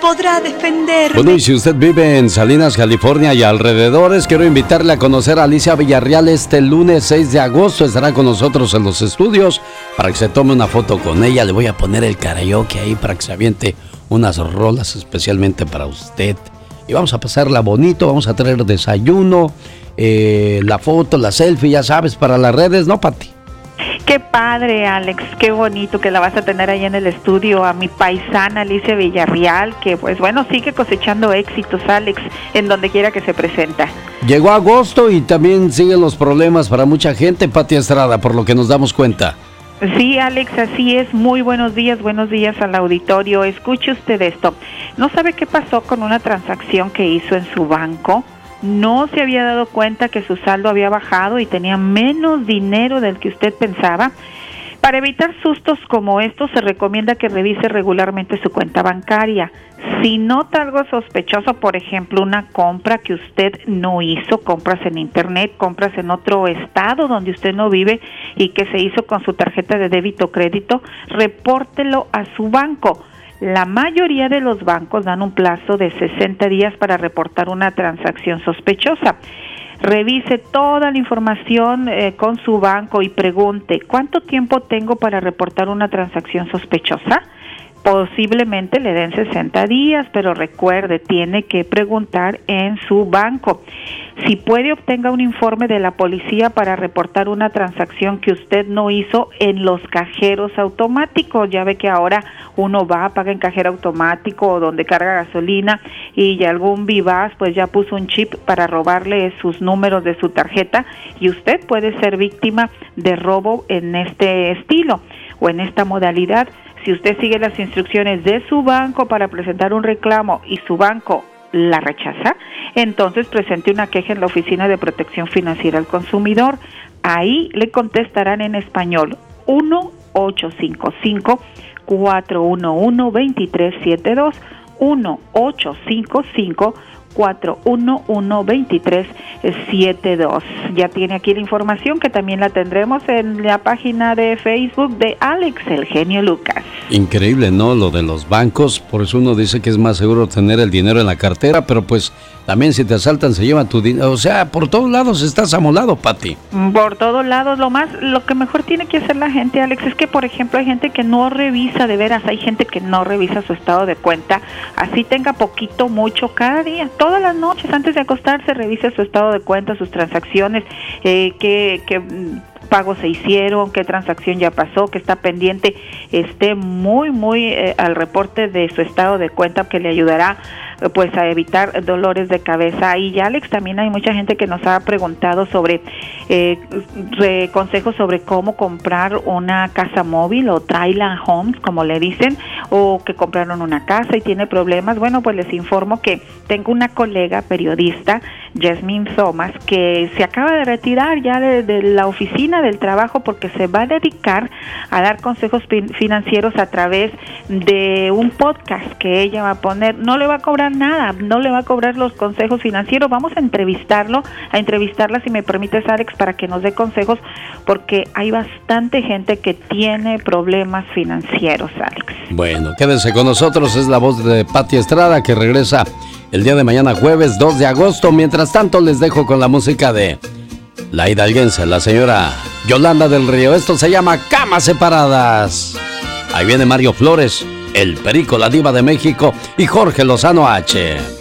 podrá defenderme. Bueno, y si usted vive en Salinas, California y alrededores, quiero invitarle a conocer a Alicia Villarreal este lunes 6 de agosto. Estará con nosotros en los estudios para que se tome una foto con ella. Le voy a poner el karaoke ahí para que se aviente unas rolas especialmente para usted. Y vamos a pasarla bonito, vamos a traer desayuno, la foto, la selfie, ya sabes, para las redes, ¿no, Pati? Qué padre, Alex, qué bonito que la vas a tener ahí en el estudio, a mi paisana Alicia Villarreal, que pues bueno, sigue cosechando éxitos, Alex, en donde quiera que se presenta. Llegó agosto y también siguen los problemas para mucha gente, Pati Estrada, por lo que nos damos cuenta. Sí, Alex, así es. Muy buenos días al auditorio. Escuche usted esto. ¿No sabe qué pasó con una transacción que hizo en su banco? No se había dado cuenta que su saldo había bajado y tenía menos dinero del que usted pensaba. Para evitar sustos como estos, se recomienda que revise regularmente su cuenta bancaria. Si nota algo sospechoso, por ejemplo, una compra que usted no hizo, compras en internet, compras en otro estado donde usted no vive y que se hizo con su tarjeta de débito o crédito, repórtelo a su banco. La mayoría de los bancos dan un plazo de 60 días para reportar una transacción sospechosa. Revise toda la información con su banco y pregunte, ¿cuánto tiempo tengo para reportar una transacción sospechosa? Posiblemente le den 60 días, pero recuerde, tiene que preguntar en su banco. Si puede, obtenga un informe de la policía para reportar una transacción que usted no hizo en los cajeros automáticos. Ya ve que ahora uno va, paga en cajero automático o donde carga gasolina y algún vivaz pues ya puso un chip para robarle sus números de su tarjeta y usted puede ser víctima de robo en este estilo o en esta modalidad. Si usted sigue las instrucciones de su banco para presentar un reclamo y su banco la rechaza, entonces presente una queja en la Oficina de Protección Financiera al Consumidor. Ahí le contestarán en español 1-855-411-2372, 1-855-411-2372. Ya tiene aquí la información que también la tendremos en la página de Facebook de Alex, el genio Lucas. Increíble, ¿no? Lo de los bancos, por eso uno dice que es más seguro tener el dinero en la cartera, pero pues también si te asaltan se llevan tu dinero, o sea, por todos lados estás amolado, Pati. Por todos lados, lo que mejor tiene que hacer la gente, Alex, es que por ejemplo hay gente que no revisa, de veras, hay gente que no revisa su estado de cuenta, así tenga poquito, mucho, cada día, todas las noches antes de acostarse revise su estado de cuenta, sus transacciones, qué pagos se hicieron, qué transacción ya pasó, que está pendiente, esté muy al reporte de su estado de cuenta, que le ayudará pues a evitar dolores de cabeza. Y ya, Alex, también hay mucha gente que nos ha preguntado sobre consejos sobre cómo comprar una casa móvil o trailer homes, como le dicen, o que compraron una casa y tiene problemas. Bueno, pues les informo que tengo una colega periodista, Jasmine Thomas, que se acaba de retirar ya de la oficina del trabajo porque se va a dedicar a dar consejos financieros a través de un podcast que ella va a poner. No le va a cobrar nada, no le va a cobrar los consejos financieros. Vamos a entrevistarla, si me permites, Alex, para que nos dé consejos, porque hay bastante gente que tiene problemas financieros, Alex. Bueno, quédense con nosotros, es la voz de Pati Estrada, que regresa el día de mañana, jueves 2 de agosto. Mientras tanto, les dejo con la música de la hidalguense, la señora Yolanda del Río. Esto se llama Camas Separadas. Ahí viene Mario Flores, el Perico, la Diva de México, y Jorge Lozano H.